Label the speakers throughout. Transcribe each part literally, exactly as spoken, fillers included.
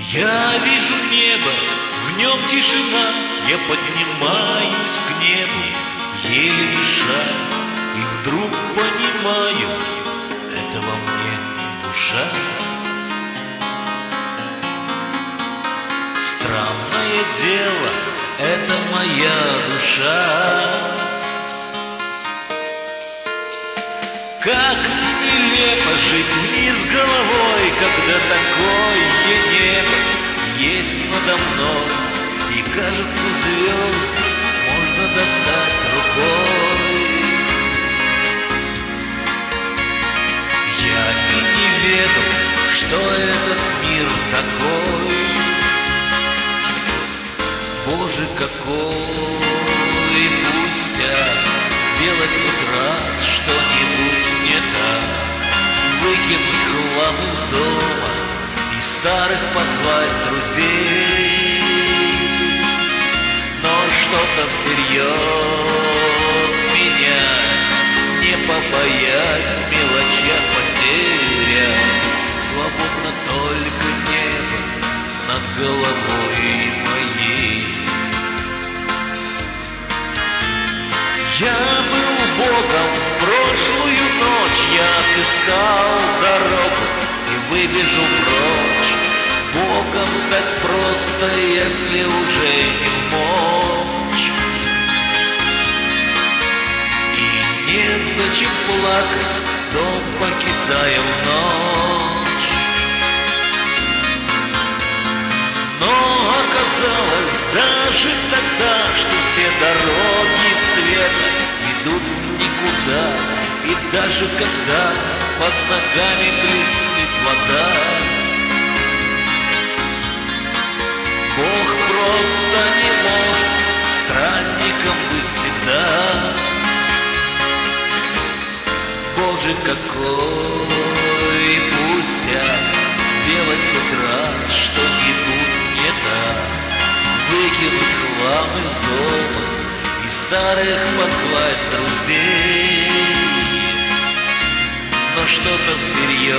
Speaker 1: Я вижу небо, в нем тишина, я поднимаюсь к небу, еле дыша, и вдруг понимаю, это во мне душа. Странное дело, это моя душа. Как нелепо жить вниз головой, когда такое небо есть надо мной, и кажется, звезд можно достать рукой. Я и не ведал, что этот мир такой. Боже, какой пустяк сделать хоть раз что-нибудь не так, выкинуть хлам из дома и старых позвать друзей. Но что-то всерьез менять, не побоять, мелоча потерять, свободно только небо над головой моей. Я был Богом в прошлую ночь, я отыскал дорогу и выбежал прочь. Богом стать просто, если уже не мочь. И незачем плакать, дом покидая в ночь. Но оказалось даже тогда, что все дороги света ведут в никуда, и даже когда под ногами блестит вода, Бог просто не может странником быть всегда. Боже, какой пустяк сделать хоть раз что-нибудь не так, выкинуть хлам из дома и старых подхвать друзей. Но что-то всерьез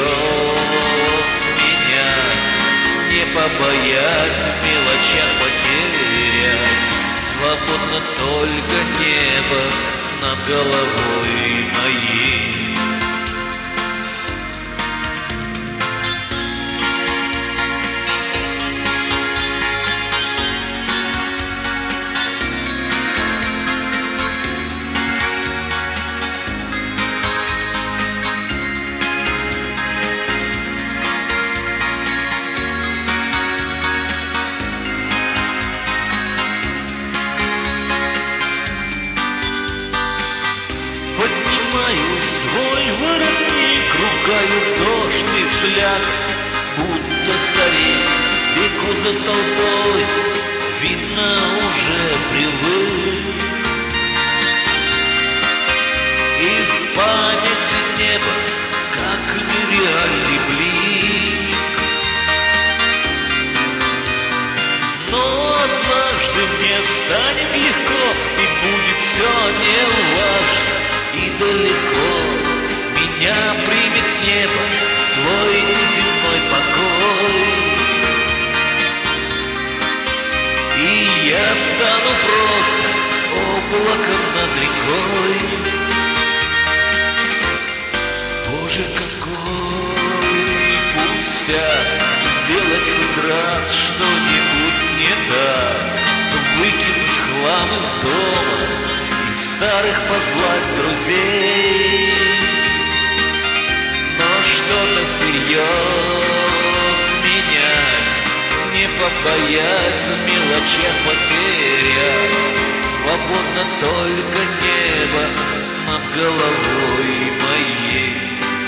Speaker 1: менять, не побоясь в мелочах потерять, свободно только небо над головой моей. Свой воротник, ругаю дождь и слякоть, будто старик, бегу за толпой, видно, уже привык. И в памяти небо, как нереальный блик. Но однажды мне станет легко, и будет все неважно, и далеко меня примет небо в свой неземной покой. И я стану просто облаком над рекой. Боже, какой пустяк сделать хоть раз что-нибудь не так, выкинуть хлам из дома, старых позвать друзей. Но что-то всерьез менять, не побоясь в мелочах потерять, свободно только небо над головой моей.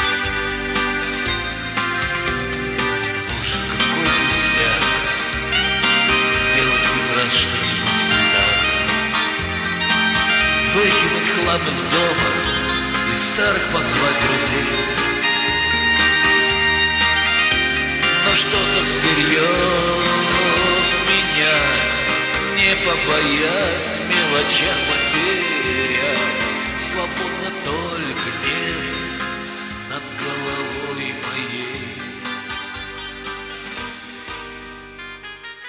Speaker 1: Боже, какой пустяк сделать хоть раз что-нибудь не так, выкинуть хлам из дома и старых позвать друзей. Но что-то всерьез менять, не побоясь в мелочах потерять,